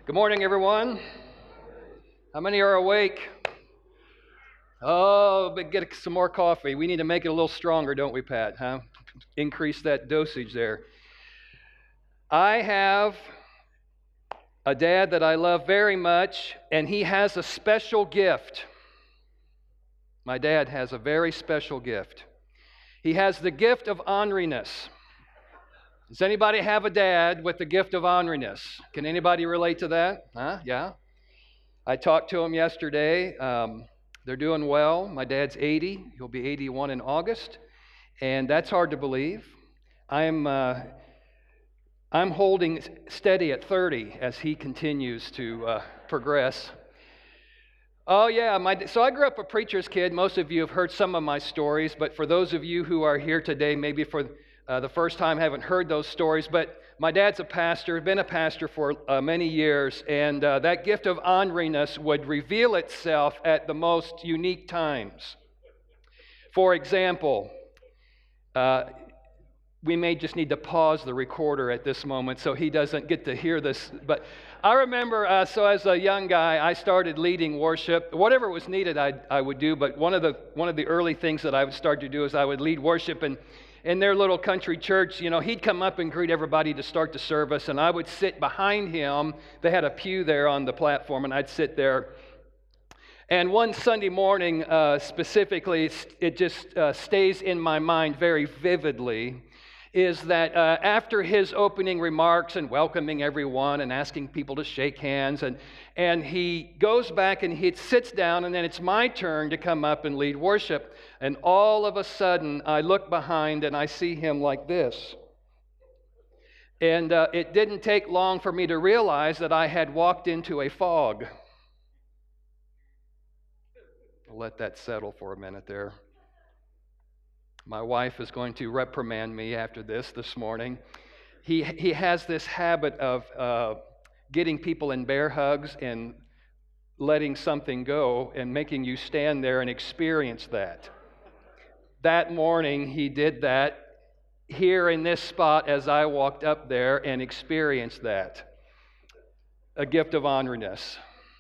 Good morning, everyone. How many are awake? Oh, but get some more coffee. We need to make it a little stronger, don't we, Pat? Huh? Increase that dosage there. I have a dad that I love very much, and he has a special gift. My dad has a very special gift. He has the gift of orneriness. Does anybody have a dad with the gift of orneriness? Can anybody relate to that? Huh? Yeah. I talked to him yesterday. They're doing well. My dad's 80. He'll be 81 in August, and that's hard to believe. I'm holding steady at 30 as he continues to progress. Oh yeah, so I grew up a preacher's kid. Most of you have heard some of my stories, but for those of you who are here today, maybe for the first time haven't heard those stories, but my dad's a pastor, been a pastor for many years, and that gift of orneriness would reveal itself at the most unique times. For example, we may just need to pause the recorder at this moment so he doesn't get to hear this. But I remember, so as a young guy, I started leading worship. Whatever was needed, I would do. But one of the early things that I would start to do is I would lead worship, and in their little country church, he'd come up and greet everybody to start the service, and I would sit behind him. They had a pew there on the platform, and I'd sit there. And one Sunday morning, specifically, it just stays in my mind very vividly, is that after his opening remarks and welcoming everyone and asking people to shake hands, and he goes back and he sits down, and then it's my turn to come up and lead worship. And all of a sudden, I look behind and I see him like this. And it didn't take long for me to realize that I had walked into a fog. I'll let that settle for a minute there. My wife is going to reprimand me after this morning. He has this habit of getting people in bear hugs and letting something go and making you stand there and experience that. That morning, he did that here in this spot as I walked up there and experienced that. A gift of orneriness.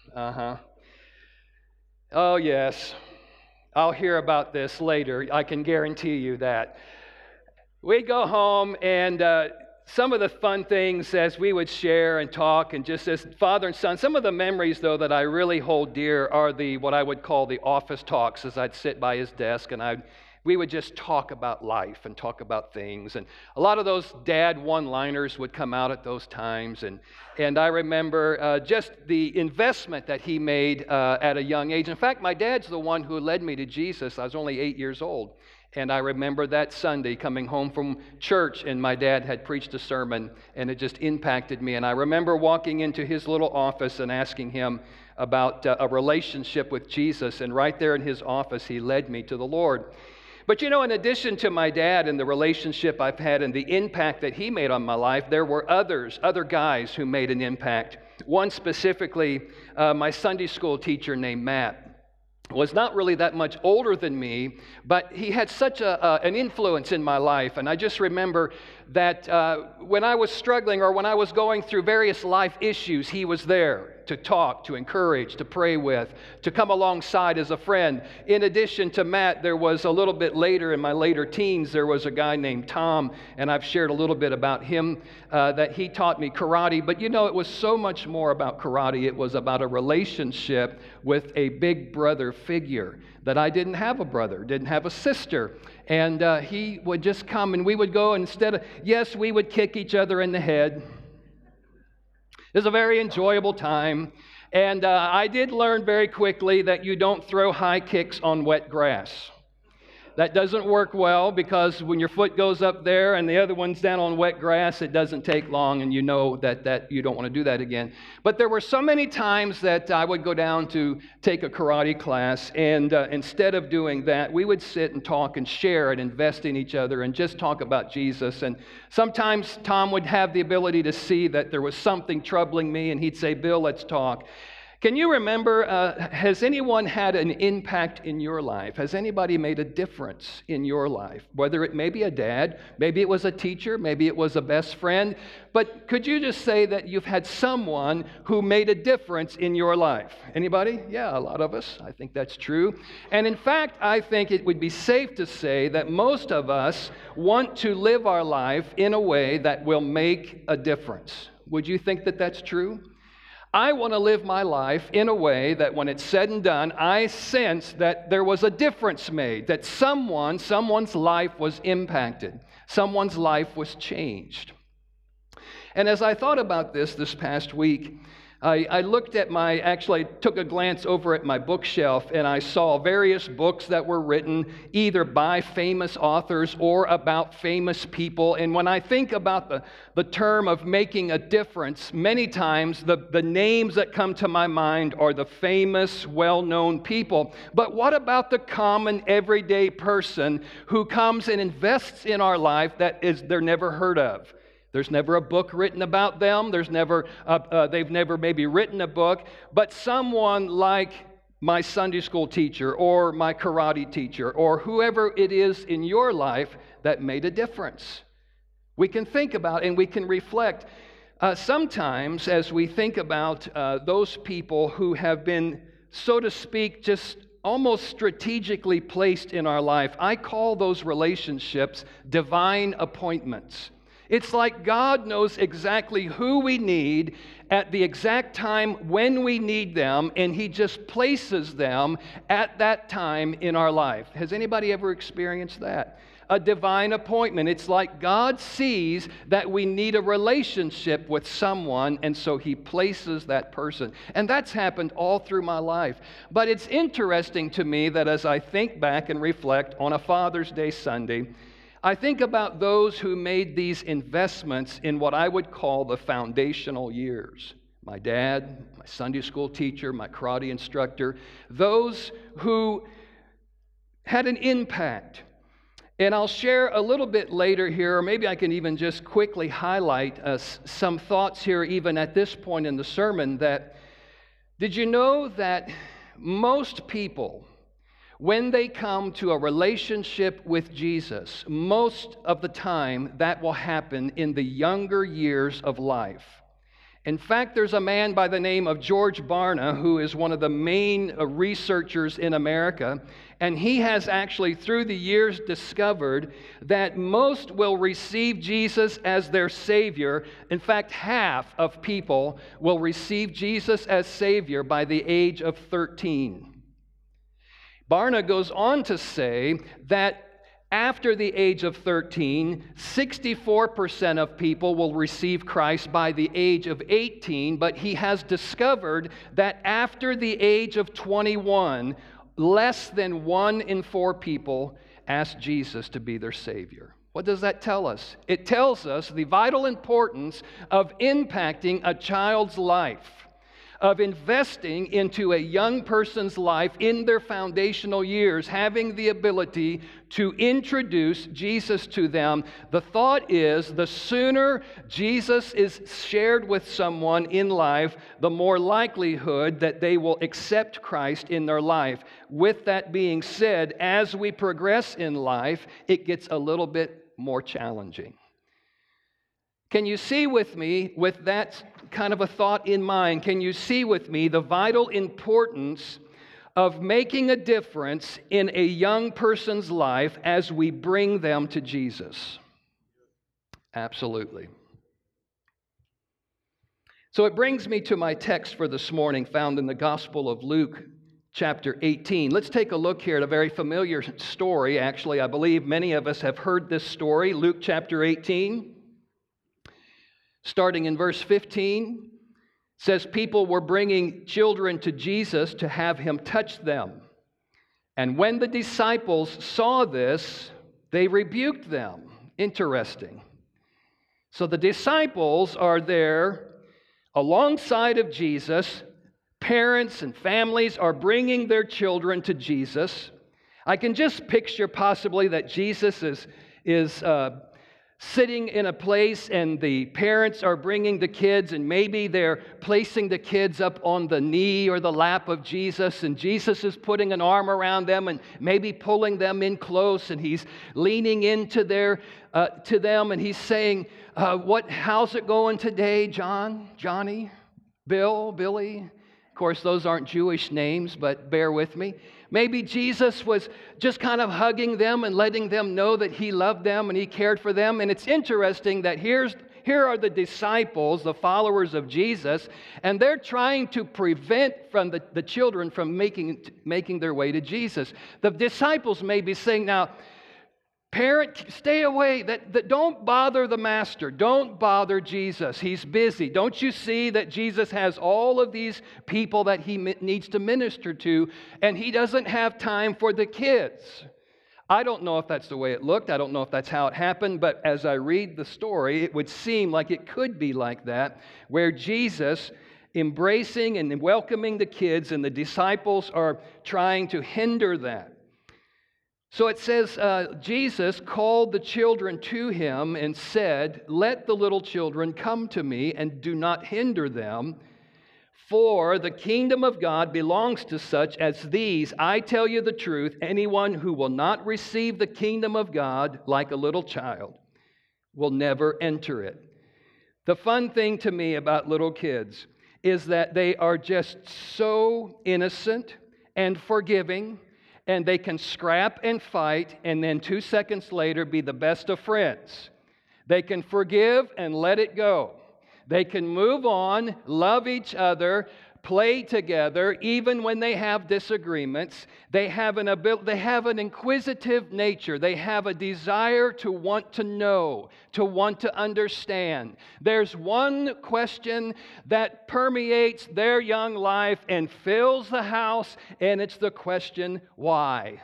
Oh, yes. I'll hear about this later. I can guarantee you that. We'd go home, and some of the fun things as we would share and talk, and just as father and son, some of the memories, though, that I really hold dear are what I would call the office talks, as I'd sit by his desk, and we would just talk about life and talk about things. And a lot of those dad one-liners would come out at those times. And I remember just the investment that he made at a young age. In fact, my dad's the one who led me to Jesus. I was only 8 years old. And I remember that Sunday coming home from church, and my dad had preached a sermon, and it just impacted me. And I remember walking into his little office and asking him about a relationship with Jesus. And right there in his office, he led me to the Lord. But in addition to my dad and the relationship I've had and the impact that he made on my life, there were other guys who made an impact. One specifically, my Sunday school teacher named Matt, was not really that much older than me, but he had such an influence in my life. And I just remember that when I was struggling or when I was going through various life issues, he was there to talk, to encourage, to pray with, to come alongside as a friend. In addition to Matt, there was a little bit later, in my later teens, there was a guy named Tom, and I've shared a little bit about him, that he taught me karate. But it was so much more about karate. It was about a relationship with a big brother figure, that I didn't have a brother, didn't have a sister. And he would just come, and we would go, yes, we would kick each other in the head. It was a very enjoyable time. And I did learn very quickly that you don't throw high kicks on wet grass. That doesn't work well, because when your foot goes up there and the other one's down on wet grass, it doesn't take long, and you know that you don't want to do that again. But there were so many times that I would go down to take a karate class, and instead of doing that, we would sit and talk and share and invest in each other and just talk about Jesus. And sometimes Tom would have the ability to see that there was something troubling me, and he'd say, "Bill, let's talk." Can you remember, has anyone had an impact in your life? Has anybody made a difference in your life? Whether it may be a dad, maybe it was a teacher, maybe it was a best friend, but could you just say that you've had someone who made a difference in your life? Anybody? Yeah, a lot of us. I think that's true. And in fact, I think it would be safe to say that most of us want to live our life in a way that will make a difference. Would you think that that's true? I want to live my life in a way that when it's said and done, I sense that there was a difference made, that someone's life was impacted, someone's life was changed. And as I thought about this past week, I looked at actually took a glance over at my bookshelf, and I saw various books that were written either by famous authors or about famous people. And when I think about the term of making a difference, many times the names that come to my mind are the famous, well-known people. But what about the common, everyday person who comes and invests in our life that they're never heard of? There's never a book written about them. They've never maybe written a book, but someone like my Sunday school teacher or my karate teacher or whoever it is in your life that made a difference. We can think about and we can reflect. Sometimes as we think about those people who have been, so to speak, just almost strategically placed in our life, I call those relationships divine appointments. It's like God knows exactly who we need at the exact time when we need them, and He just places them at that time in our life. Has anybody ever experienced that? A divine appointment. It's like God sees that we need a relationship with someone, and so He places that person. And that's happened all through my life. But it's interesting to me that as I think back and reflect on a Father's Day Sunday, I think about those who made these investments in what I would call the foundational years. My dad, my Sunday school teacher, my karate instructor, those who had an impact. And I'll share a little bit later here, or maybe I can even just quickly highlight some thoughts here even at this point in the sermon that, did you know that most people, when they come to a relationship with Jesus, most of the time that will happen in the younger years of life. In fact, there's a man by the name of George Barna who is one of the main researchers in America, and he has actually through the years discovered that most will receive Jesus as their Savior. In fact, half of people will receive Jesus as Savior by the age of 13. Barna goes on to say that after the age of 13, 64% of people will receive Christ by the age of 18, but he has discovered that after the age of 21, less than 1 in 4 people ask Jesus to be their Savior. What does that tell us? It tells us the vital importance of impacting a child's life, of investing into a young person's life in their foundational years, having the ability to introduce Jesus to them. The thought is, the sooner Jesus is shared with someone in life, the more likelihood that they will accept Christ in their life. With that being said, as we progress in life, it gets a little bit more challenging. Can you see with me, with that kind of a thought in mind, can you see with me the vital importance of making a difference in a young person's life as we bring them to Jesus? Absolutely. So it brings me to my text for this morning, found in the Gospel of Luke, chapter 18. Let's take a look here at a very familiar story. Actually, I believe many of us have heard this story. Luke chapter 18. Starting in verse 15, says people were bringing children to Jesus to have him touch them. And when the disciples saw this, they rebuked them. Interesting. So the disciples are there alongside of Jesus. Parents and families are bringing their children to Jesus. I can just picture possibly that Jesus is sitting in a place and the parents are bringing the kids, and maybe they're placing the kids up on the knee or the lap of Jesus, and Jesus is putting an arm around them and maybe pulling them in close, and he's leaning into to them, and he's saying, how's it going today, John, Johnny, Bill, Billy? Of course, those aren't Jewish names, but bear with me. Maybe Jesus was just kind of hugging them and letting them know that he loved them and he cared for them. And it's interesting that here are the disciples, the followers of Jesus, and they're trying to prevent from the children from making their way to Jesus. The disciples may be saying, now, parent, stay away. Don't bother the master. Don't bother Jesus. He's busy. Don't you see that Jesus has all of these people that he needs to minister to, and he doesn't have time for the kids? I don't know if that's the way it looked. I don't know if that's how it happened, but as I read the story, it would seem like it could be like that, where Jesus embracing and welcoming the kids, and the disciples are trying to hinder that. So it says, Jesus called the children to him and said, "Let the little children come to me and do not hinder them, for the kingdom of God belongs to such as these. I tell you the truth, anyone who will not receive the kingdom of God like a little child will never enter it." The fun thing to me about little kids is that they are just so innocent and forgiving, and they can scrap and fight, and then 2 seconds later be the best of friends. They can forgive and let it go. They can move on, love each other, play together, even when they have disagreements. They have an inquisitive nature. They have a desire to want to know, to want to understand. There's one question that permeates their young life and fills the house, and it's the question, why?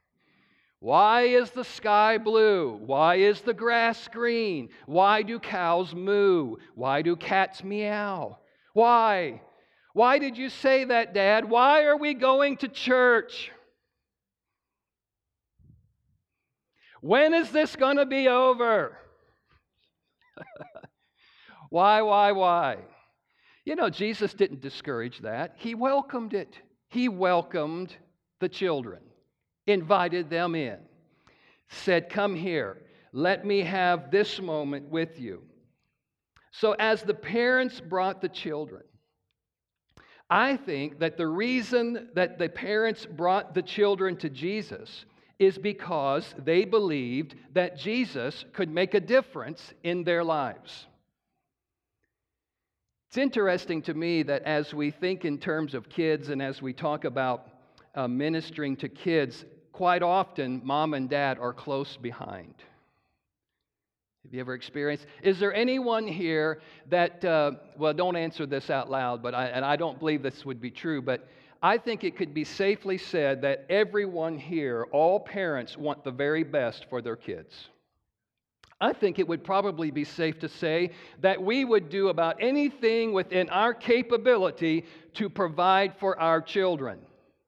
Why is the sky blue? Why is the grass green? Why do cows moo? Why do cats meow? Why? Why did you say that, Dad? Why are we going to church? When is this going to be over? Why? You know, Jesus didn't discourage that. He welcomed it. He welcomed the children, invited them in, said, "Come here, let me have this moment with you." So as the parents brought the children, I think that the reason that the parents brought the children to Jesus is because they believed that Jesus could make a difference in their lives. It's interesting to me that as we think in terms of kids and as we talk about ministering to kids, quite often mom and dad are close behind. Have you ever experienced? Is there anyone here that, well, don't answer this out loud, but I don't believe this would be true, but I think it could be safely said that everyone here, all parents, want the very best for their kids. I think it would probably be safe to say that we would do about anything within our capability to provide for our children.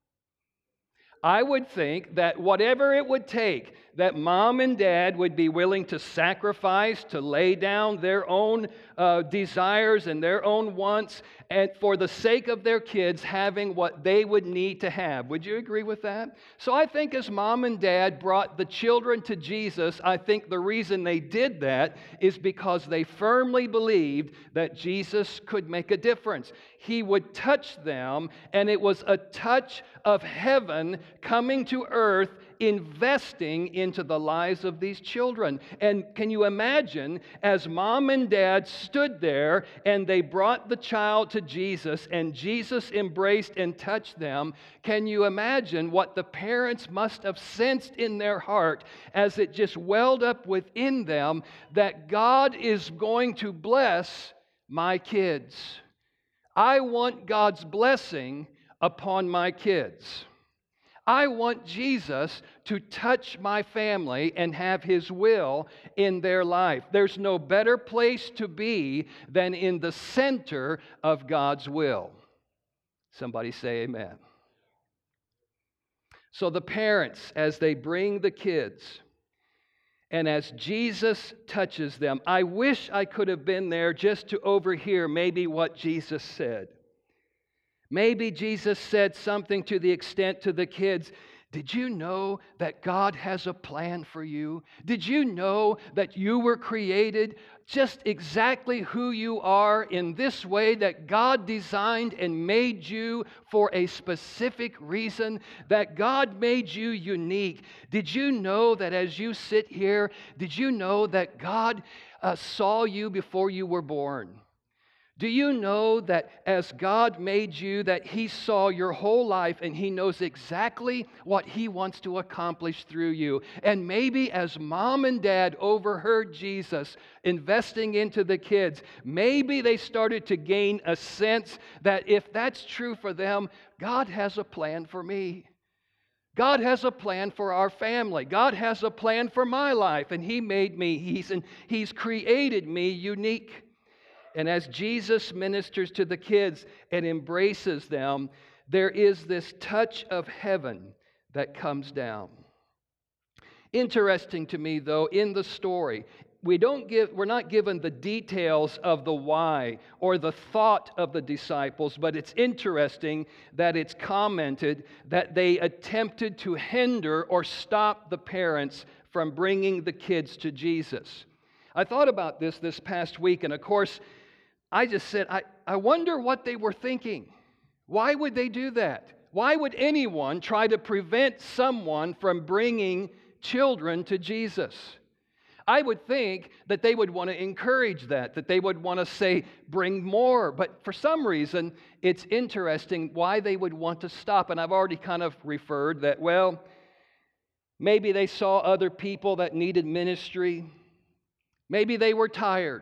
I would think that whatever it would take, that mom and dad would be willing to sacrifice, to lay down their own desires and their own wants, and for the sake of their kids having what they would need to have. Would you agree with that? So I think as mom and dad brought the children to Jesus, I think the reason they did that is because they firmly believed that Jesus could make a difference. He would touch them, and it was a touch of heaven coming to earth, investing into the lives of these children. And can you imagine, as mom and dad stood there and they brought the child to Jesus and Jesus embraced and touched them, can you imagine what the parents must have sensed in their heart as it just welled up within them that God is going to bless my kids? I want God's blessing upon my kids. I want Jesus to touch my family and have His will in their life. There's no better place to be than in the center of God's will. Somebody say amen. So the parents, as they bring the kids, And as Jesus touches them, I wish I could have been there just to overhear maybe what Jesus said. Maybe Jesus said something to the extent to the kids, did you know that God has a plan for you? Did you know that you were created just exactly who you are in this way, that God designed and made you for a specific reason, that God made you unique? Did you know that as you sit here, did you know that God saw you before you were born? Do you know that as God made you, that He saw your whole life and He knows exactly what He wants to accomplish through you? And maybe as mom and dad overheard Jesus investing into the kids, maybe they started to gain a sense that if that's true for them, God has a plan for me. God has a plan for our family. God has a plan for my life, and He made me. He's created me unique. And as Jesus ministers to the kids and embraces them, there is this touch of heaven that comes down. Interesting to me, though, in the story, we're not given the details of the why or the thought of the disciples, but it's interesting that it's commented that they attempted to hinder or stop the parents from bringing the kids to Jesus. I thought about this past week, and of course, I just said, I wonder what they were thinking. Why would they do that? Why would anyone try to prevent someone from bringing children to Jesus? I would think that they would want to encourage that they would want to say, bring more. But for some reason, it's interesting why they would want to stop. And I've already kind of referred that, well, maybe they saw other people that needed ministry. Maybe they were tired.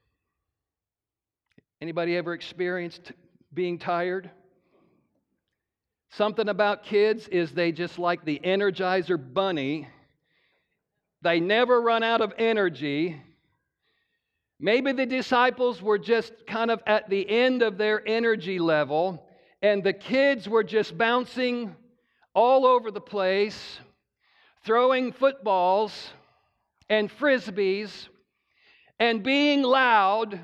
Anybody ever experienced being tired? Something about kids is they just like the Energizer bunny. They never run out of energy. Maybe the disciples were just kind of at the end of their energy level, and the kids were just bouncing all over the place, throwing footballs and frisbees and being loud.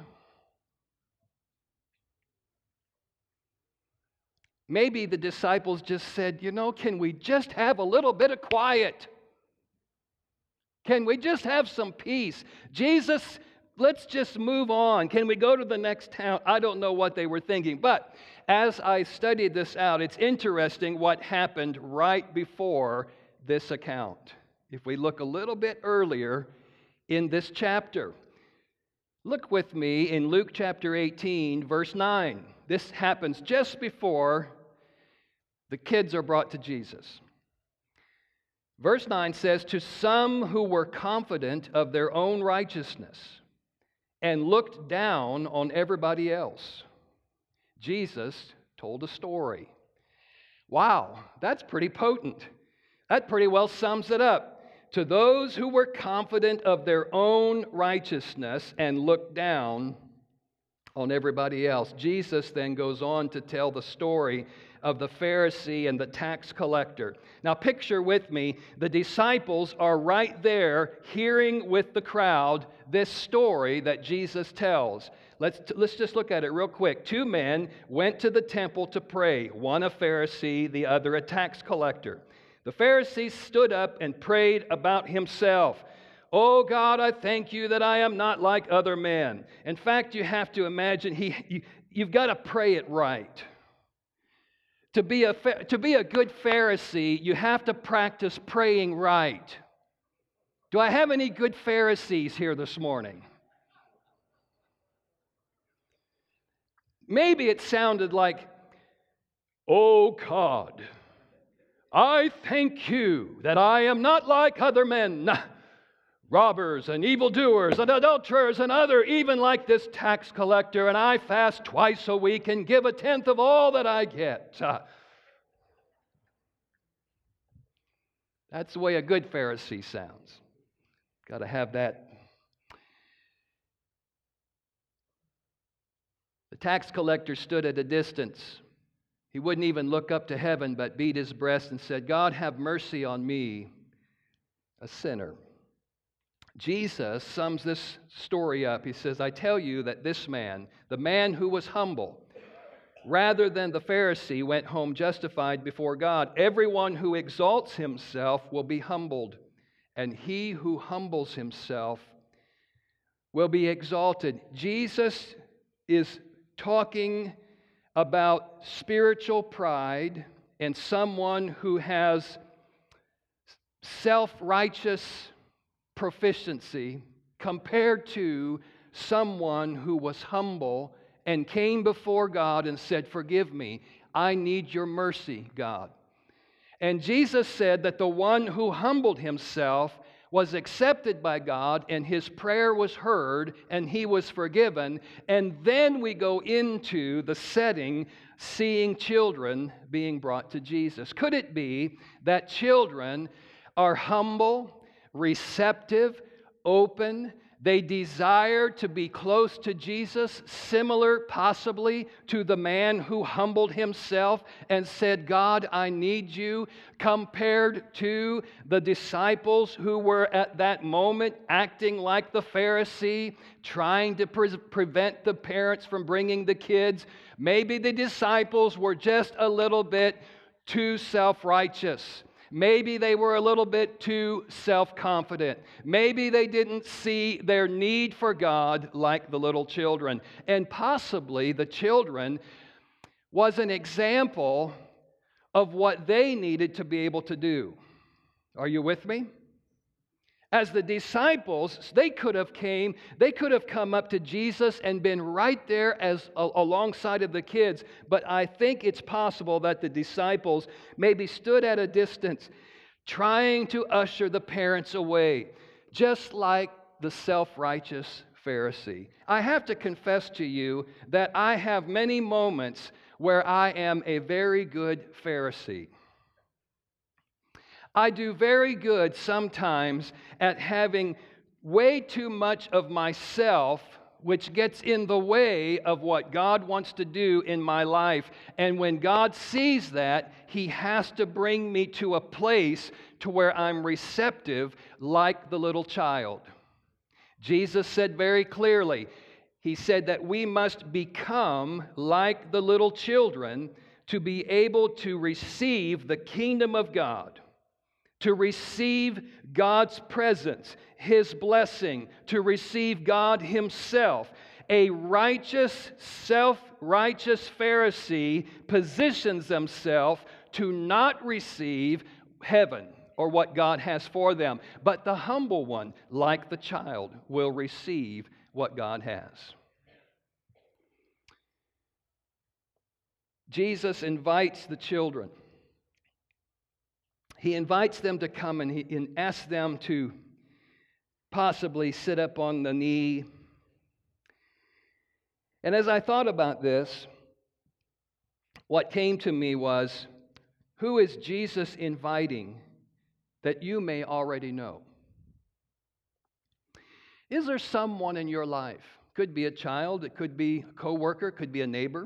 Maybe the disciples just said, can we just have a little bit of quiet? Can we just have some peace? Jesus, let's just move on. Can we go to the next town? I don't know what they were thinking. But as I studied this out, it's interesting what happened right before this account. If we look a little bit earlier in this chapter, look with me in Luke chapter 18, verse 9. This happens just before the kids are brought to Jesus. Verse 9 says, to some who were confident of their own righteousness and looked down on everybody else, Jesus told a story. Wow, that's pretty potent. That pretty well sums it up. To those who were confident of their own righteousness and looked down on everybody else. Jesus then goes on to tell the story of the Pharisee and the tax collector. Now picture with me, the disciples are right there hearing with the crowd this story that Jesus tells. Let's just look at it real quick. Two men went to the temple to pray, one a Pharisee, the other a tax collector. The Pharisee stood up and prayed about himself. Oh God, I thank you that I am not like other men. In fact, you have to imagine you've got to pray it right. To be a good Pharisee, you have to practice praying right. Do I have any good Pharisees here this morning? Maybe it sounded like, oh God, I thank you that I am not like other men, robbers and evildoers and adulterers and other, even like this tax collector, and I fast twice a week and give a tenth of all that I get. That's the way a good Pharisee sounds. Got to have that. The tax collector stood at a distance. He wouldn't even look up to heaven, but beat his breast and said, God, have mercy on me, a sinner. Jesus sums this story up. He says, I tell you that this man, the man who was humble, rather than the Pharisee, went home justified before God. Everyone who exalts himself will be humbled, and he who humbles himself will be exalted. Jesus is talking about spiritual pride and someone who has self-righteous proficiency compared to someone who was humble and came before God and said, forgive me, I need your mercy, God. And Jesus said that the one who humbled himself was accepted by God, and his prayer was heard, and he was forgiven. And then we go into the setting, seeing children being brought to Jesus. Could it be that children are humble, receptive, open? They desire to be close to Jesus, similar possibly to the man who humbled himself and said, God, I need you, compared to the disciples who were at that moment acting like the Pharisee, trying to prevent the parents from bringing the kids. Maybe the disciples were just a little bit too self-righteous. Maybe they were a little bit too self-confident. Maybe they didn't see their need for God like the little children. And possibly the children was an example of what they needed to be able to do. Are you with me? As the disciples, they could have come up to Jesus and been right there alongside of the kids. But I think it's possible that the disciples maybe stood at a distance, trying to usher the parents away, just like the self-righteous Pharisee. I have to confess to you that I have many moments where I am a very good Pharisee. I do very good sometimes at having way too much of myself, which gets in the way of what God wants to do in my life. And when God sees that, He has to bring me to a place to where I'm receptive like the little child. Jesus said very clearly, He said that we must become like the little children to be able to receive the kingdom of God, to receive God's presence, His blessing, to receive God Himself. A righteous, self-righteous Pharisee positions themselves to not receive heaven or what God has for them. But the humble one, like the child, will receive what God has. Jesus invites the children. He invites them to come and asks them to possibly sit up on the knee. And as I thought about this, what came to me was, who is Jesus inviting that you may already know? Is there someone in your life? Could be a child, it could be a coworker, it could be a neighbor.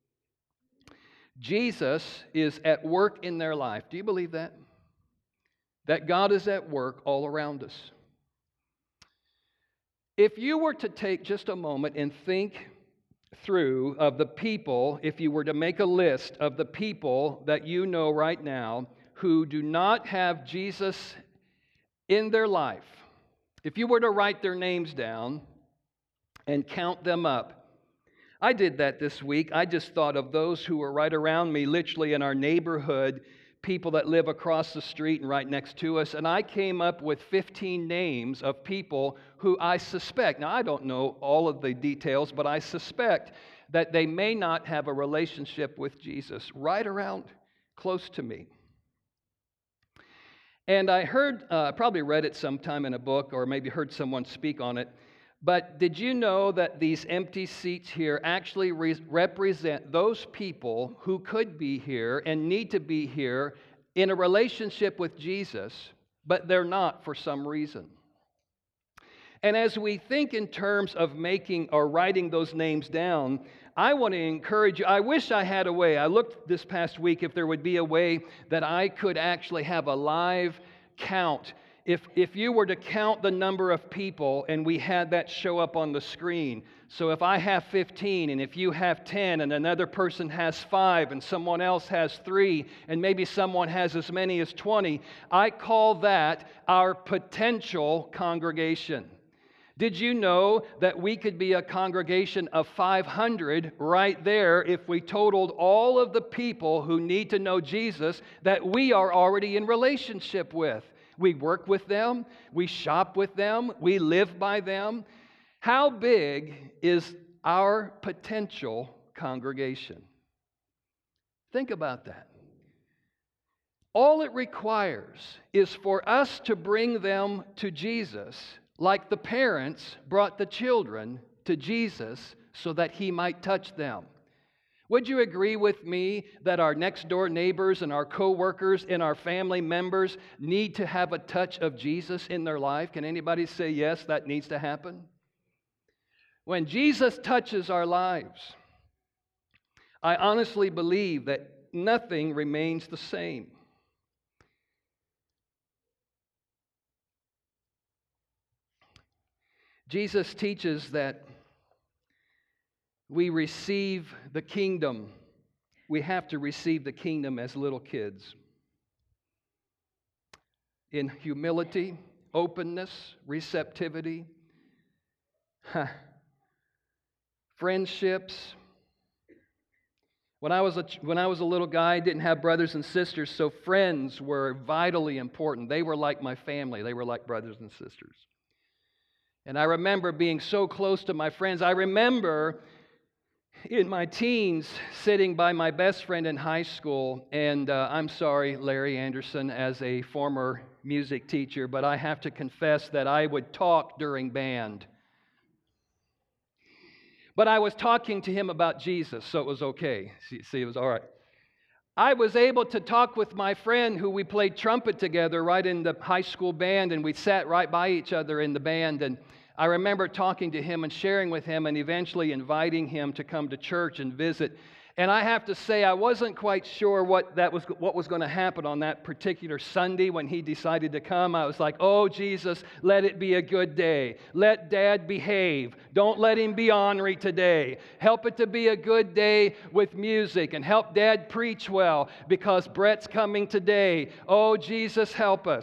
Jesus is at work in their life. Do you believe that? That God is at work all around us. If you were to take just a moment and think through of the people, if you were to make a list of the people that you know right now who do not have Jesus in their life, if you were to write their names down and count them up, I did that this week. I just thought of those who were right around me, literally in our neighborhood, people that live across the street and right next to us, and I came up with 15 names of people who I suspect, now I don't know all of the details, but I suspect that they may not have a relationship with Jesus right around close to me. And I heard, probably read it sometime in a book or maybe heard someone speak on it, but did you know that these empty seats here actually represent those people who could be here and need to be here in a relationship with Jesus, but they're not for some reason? And as we think in terms of making or writing those names down, I want to encourage you. I wish I had a way. I looked this past week if there would be a way that I could actually have a live count If you were to count the number of people and we had that show up on the screen, so if I have 15 and if you have 10 and another person has 5 and someone else has 3 and maybe someone has as many as 20, I call that our potential congregation. Did you know that we could be a congregation of 500 right there if we totaled all of the people who need to know Jesus that we are already in relationship with? We work with them, we shop with them, we live by them. How big is our potential congregation? Think about that. All it requires is for us to bring them to Jesus, like the parents brought the children to Jesus so that He might touch them. Would you agree with me that our next door neighbors and our co-workers and our family members need to have a touch of Jesus in their life? Can anybody say yes, that needs to happen? When Jesus touches our lives, I honestly believe that nothing remains the same. Jesus teaches that we receive the kingdom. We have to receive the kingdom as little kids. In humility, openness, receptivity, friendships. When I was a little guy, I didn't have brothers and sisters, so friends were vitally important. They were like my family. They were like brothers and sisters. And I remember being so close to my friends. I remember in my teens sitting by my best friend in high school, and I'm sorry, Larry Anderson, as a former music teacher, but I have to confess that I would talk during band. But I was talking to him about Jesus, so it was okay. See, it was all right. I was able to talk with my friend who we played trumpet together right in the high school band, and we sat right by each other in the band, and I remember talking to him and sharing with him and eventually inviting him to come to church and visit. And I have to say, I wasn't quite sure what was going to happen on that particular Sunday when he decided to come. I was like, oh, Jesus, let it be a good day. Let Dad behave. Don't let him be ornery today. Help it to be a good day with music and help Dad preach well because Brett's coming today. Oh, Jesus, help us.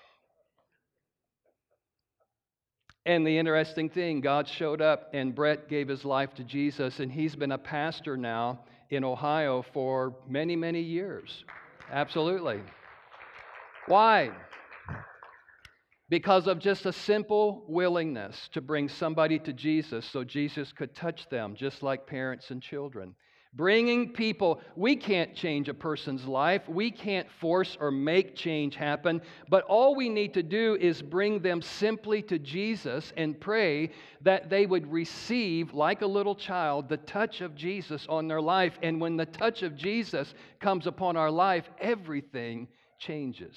And the interesting thing, God showed up and Brett gave his life to Jesus, and he's been a pastor now in Ohio for many, many years. Absolutely. Why? Because of just a simple willingness to bring somebody to Jesus so Jesus could touch them, just like parents and children. Bringing people, we can't change a person's life. We can't force or make change happen. But all we need to do is bring them simply to Jesus and pray that they would receive, like a little child, the touch of Jesus on their life. And when the touch of Jesus comes upon our life, everything changes.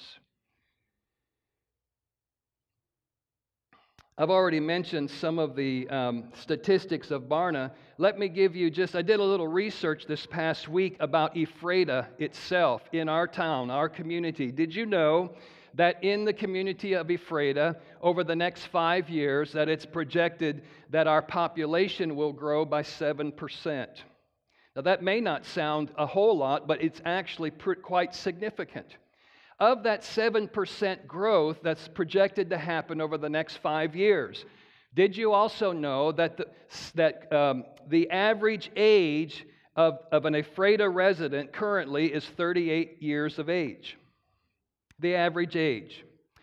I've already mentioned some of the statistics of Barna. Let me give you I did a little research this past week about Ephrata itself in our town, our community. Did you know that in the community of Ephrata, over the next 5 years, that it's projected that our population will grow by 7%? Now that may not sound a whole lot, but it's actually quite significant. Of that 7% growth that's projected to happen over the next 5 years, did you also know that the average age of an Ephrata resident currently is 38 years of age? The average age.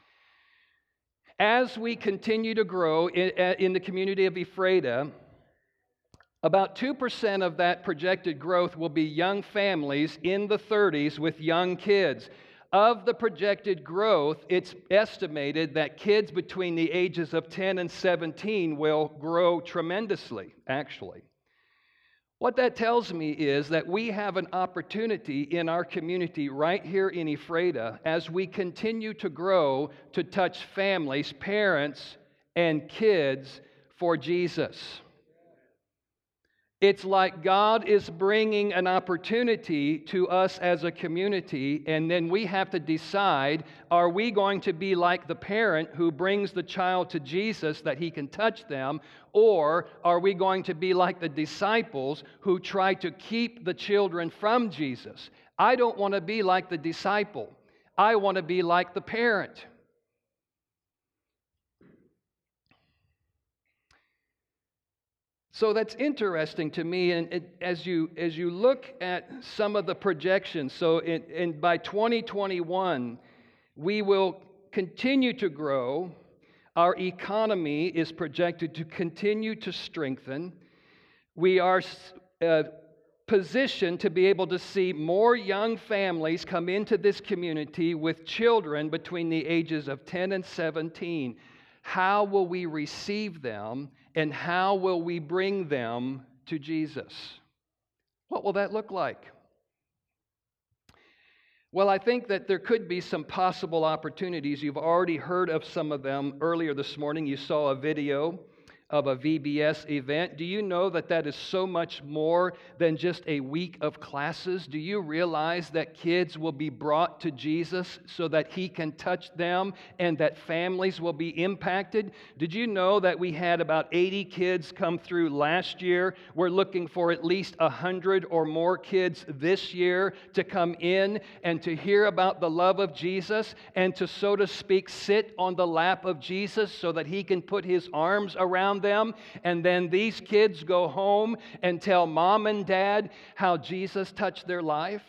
As we continue to grow in the community of Ephrata, about 2% of that projected growth will be young families in the 30s with young kids. Of the projected growth, it's estimated that kids between the ages of 10 and 17 will grow tremendously, actually. What that tells me is that we have an opportunity in our community right here in Ephrata as we continue to grow to touch families, parents, and kids for Jesus. It's like God is bringing an opportunity to us as a community, and then we have to decide, are we going to be like the parent who brings the child to Jesus that he can touch them, or are we going to be like the disciples who try to keep the children from Jesus? I don't want to be like the disciple. I want to be like the parent. So that's interesting to me, and as you look at some of the projections, so by 2021, we will continue to grow. Our economy is projected to continue to strengthen. We are positioned to be able to see more young families come into this community with children between the ages of 10 and 17. How will we receive them, and how will we bring them to Jesus? What will that look like? Well, I think that there could be some possible opportunities. You've already heard of some of them earlier this morning. You saw a video of a VBS event. Do you know that that is so much more than just a week of classes? Do you realize that kids will be brought to Jesus so that he can touch them and that families will be impacted? Did you know that we had about 80 kids come through last year? We're looking for at least 100 or more kids this year to come in and to hear about the love of Jesus and to, so to speak, sit on the lap of Jesus so that he can put his arms around them, and then these kids go home and tell mom and dad how Jesus touched their life.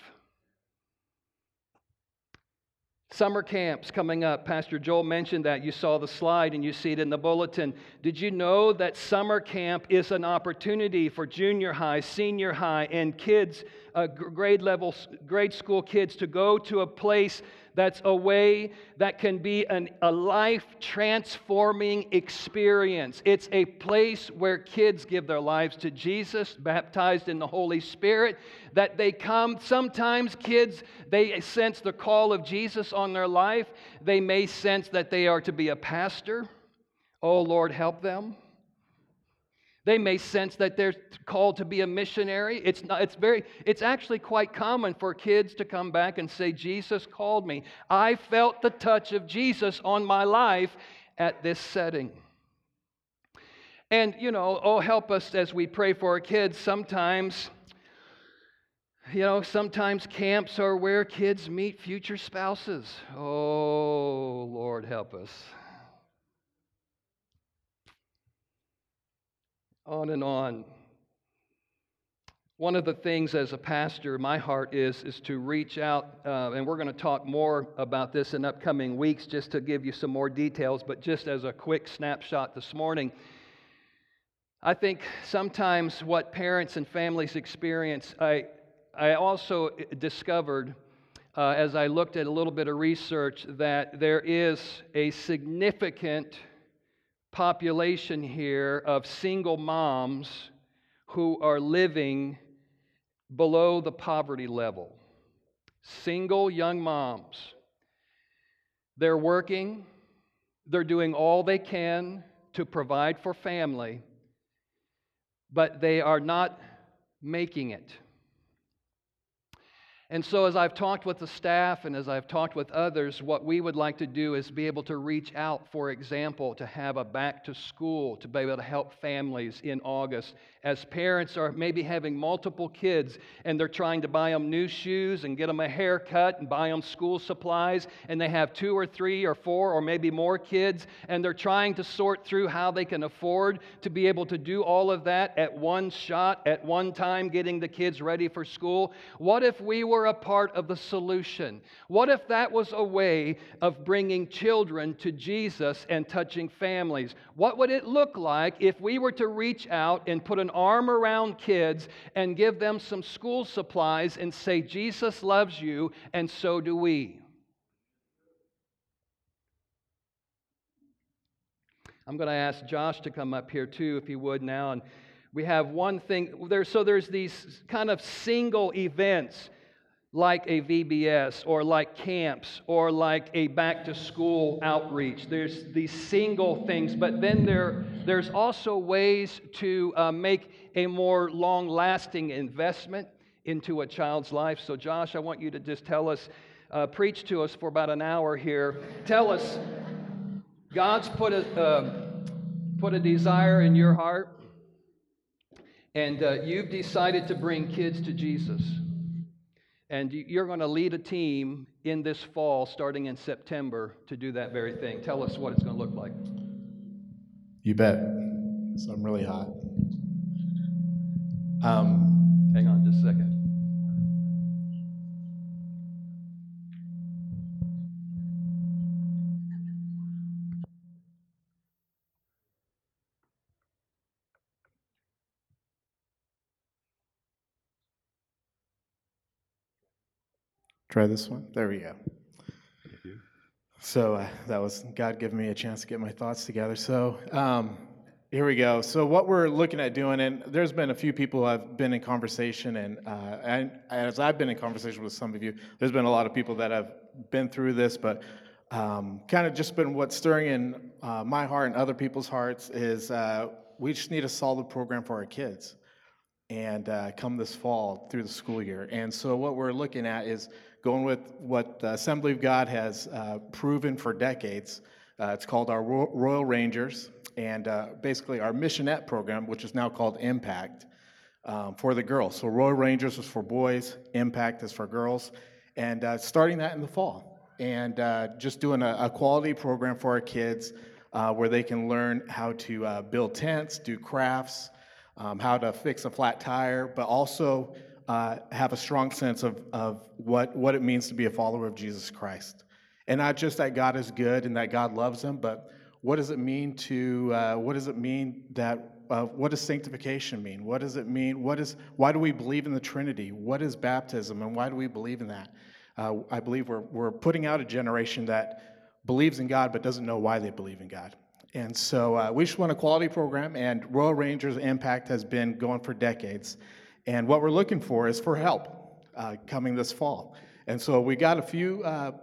Summer camps coming up. Pastor Joel mentioned that. You saw the slide and you see it in the bulletin. Did you know that summer camp is an opportunity for junior high, senior high, and kids, grade school kids to go to a place that's a way that can be a life-transforming experience. It's a place where kids give their lives to Jesus, baptized in the Holy Spirit, that they come. Sometimes kids, they sense the call of Jesus on their life. They may sense that they are to be a pastor. Oh, Lord, help them. They may sense that they're called to be a missionary. It's actually quite common for kids to come back and say, Jesus called me. I felt the touch of Jesus on my life at this setting. And, oh, help us as we pray for our kids. Sometimes camps are where kids meet future spouses. Oh, Lord, help us. On and on. One of the things as a pastor, my heart is to reach out, and we're going to talk more about this in upcoming weeks just to give you some more details, but just as a quick snapshot this morning, I think sometimes what parents and families experience, I also discovered as I looked at a little bit of research that there is a significant population here of single moms who are living below the poverty level. Single young moms. They're working, they're doing all they can to provide for family, but they are not making it. And so as I've talked with the staff and as I've talked with others, what we would like to do is be able to reach out, for example, to have a back to school, to be able to help families in August. As parents are maybe having multiple kids and they're trying to buy them new shoes and get them a haircut and buy them school supplies, and they have 2 or 3 or 4 or maybe more kids, and they're trying to sort through how they can afford to be able to do all of that at one shot, at one time, getting the kids ready for school. What if we were a part of the solution? What if that was a way of bringing children to Jesus and touching families? What would it look like if we were to reach out and put an arm around kids and give them some school supplies and say, Jesus loves you, and so do we? I'm going to ask Josh to come up here too, if he would now. And we have one thing. There's these kind of single events like a VBS or like camps or like a back-to-school outreach. There's these single things, but then there There's also ways to make a more long-lasting investment into a child's life. So Josh, I want you to just tell us, preach to us for about an hour here. Tell us, God's put a desire in your heart, and you've decided to bring kids to Jesus. And you're going to lead a team in this fall, starting in September, to do that very thing. Tell us what it's going to look like. You bet. So I'm really hot. Hang on just a second. Try this one. There we go. So that was God giving me a chance to get my thoughts together. So here we go. So what we're looking at doing, and there's been a few people who I've been in conversation, and as I've been in conversation with some of you, there's been a lot of people that have been through this, but kind of just been what's stirring in my heart and other people's hearts is we just need a solid program for our kids and come this fall through the school year. And so what we're looking at is going with what the Assembly of God has proven for decades. It's called our Royal Rangers, and basically our Missionette program, which is now called Impact, for the girls. So Royal Rangers is for boys, Impact is for girls, and starting that in the fall. And just doing a quality program for our kids where they can learn how to build tents, do crafts, how to fix a flat tire, but also have a strong sense of what it means to be a follower of Jesus Christ. And not just that God is good and that God loves them, but what does it mean what does sanctification mean? What does it mean? Why do we believe in the Trinity? What is baptism, and why do we believe in that? I believe we're putting out a generation that believes in God but doesn't know why they believe in God. And so we just want a quality program, and Royal Rangers Impact has been going for decades. And what we're looking for is for help coming this fall. And so we got a few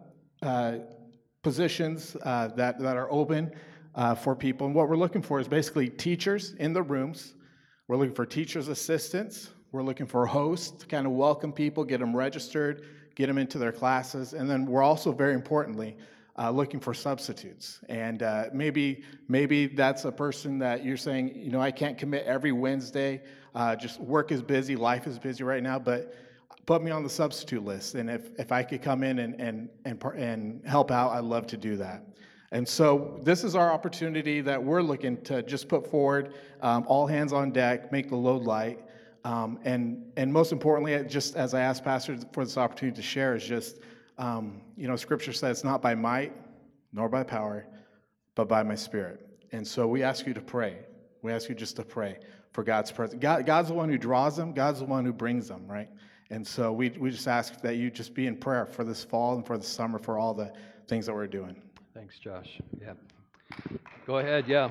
positions that are open for people. And what we're looking for is basically teachers in the rooms. We're looking for teachers' assistants. We're looking for hosts to kind of welcome people, get them registered, get them into their classes. And then we're also, very importantly, looking for substitutes. And maybe that's a person that you're saying, I can't commit every Wednesday. Just work is busy, life is busy right now, but put me on the substitute list. And if I could come in and help out, I'd love to do that. And so this is our opportunity that we're looking to just put forward, all hands on deck, make the load light. And most importantly, just as I asked Pastor for this opportunity to share, is just, Scripture says, not by might nor by power, but by my Spirit. And so we ask you to pray. We ask you just to pray for God's presence. God's the one who draws them. God's the one who brings them, right? And so we just ask that you just be in prayer for this fall and for the summer, for all the things that we're doing. Thanks, Josh. Yeah. Go ahead, yeah.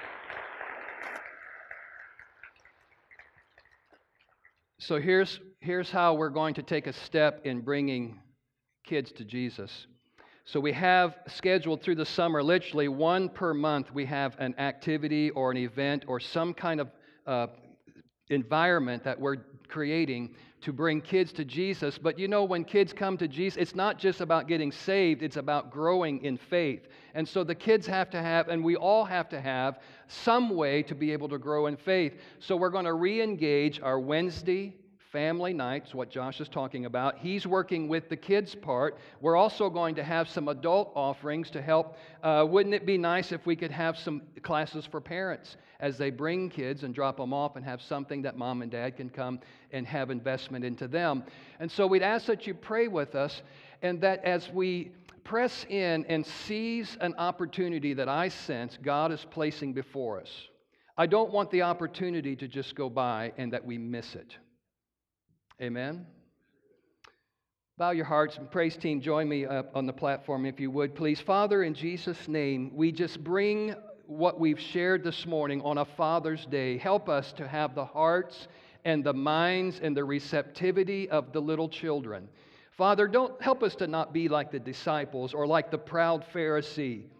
So here's how we're going to take a step in bringing kids to Jesus. So we have scheduled through the summer, literally one per month, we have an activity or an event or some kind of environment that we're creating to bring kids to Jesus. But when kids come to Jesus, it's not just about getting saved, it's about growing in faith. And so the kids have to have, and we all have to have, some way to be able to grow in faith. So we're going to re-engage our Wednesday family nights, what Josh is talking about. He's working with the kids part. We're also going to have some adult offerings to help. Wouldn't it be nice if we could have some classes for parents as they bring kids and drop them off and have something that mom and dad can come and have investment into them? And so we'd ask that you pray with us, and that as we press in and seize an opportunity that I sense God is placing before us, I don't want the opportunity to just go by and that we miss it. Amen? Bow your hearts, and praise team, join me up on the platform if you would, please. Father, in Jesus' name, we just bring what we've shared this morning on a Father's Day. Help us to have the hearts and the minds and the receptivity of the little children. Father, don't help us to not be like the disciples or like the proud Pharisee.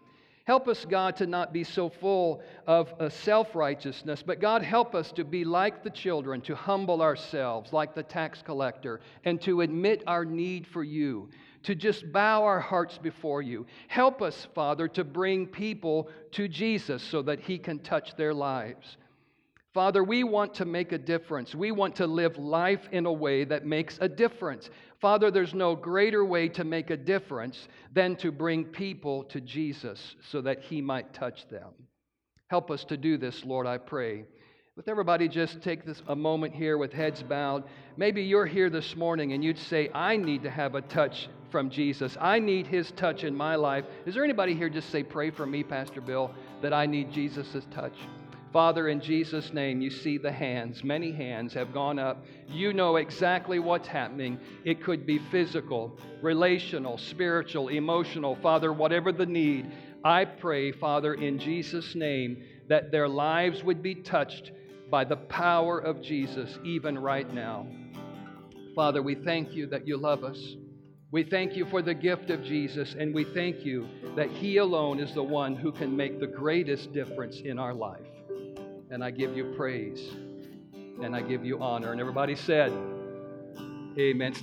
Help us, God, to not be so full of self-righteousness, but God, help us to be like the children, to humble ourselves like the tax collector, and to admit our need for you, to just bow our hearts before you. Help us, Father, to bring people to Jesus so that he can touch their lives. Father, we want to make a difference. We want to live life in a way that makes a difference. Father, there's no greater way to make a difference than to bring people to Jesus so that he might touch them. Help us to do this, Lord, I pray. With everybody, just take a moment here with heads bowed. Maybe you're here this morning and you'd say, I need to have a touch from Jesus. I need his touch in my life. Is there anybody here just say, pray for me, Pastor Bill, that I need Jesus' touch? Father, in Jesus' name, you see the hands. Many hands have gone up. You know exactly what's happening. It could be physical, relational, spiritual, emotional. Father, whatever the need, I pray, Father, in Jesus' name, that their lives would be touched by the power of Jesus, even right now. Father, we thank you that you love us. We thank you for the gift of Jesus, and we thank you that he alone is the one who can make the greatest difference in our life. And I give you praise, and I give you honor. And everybody said, amen.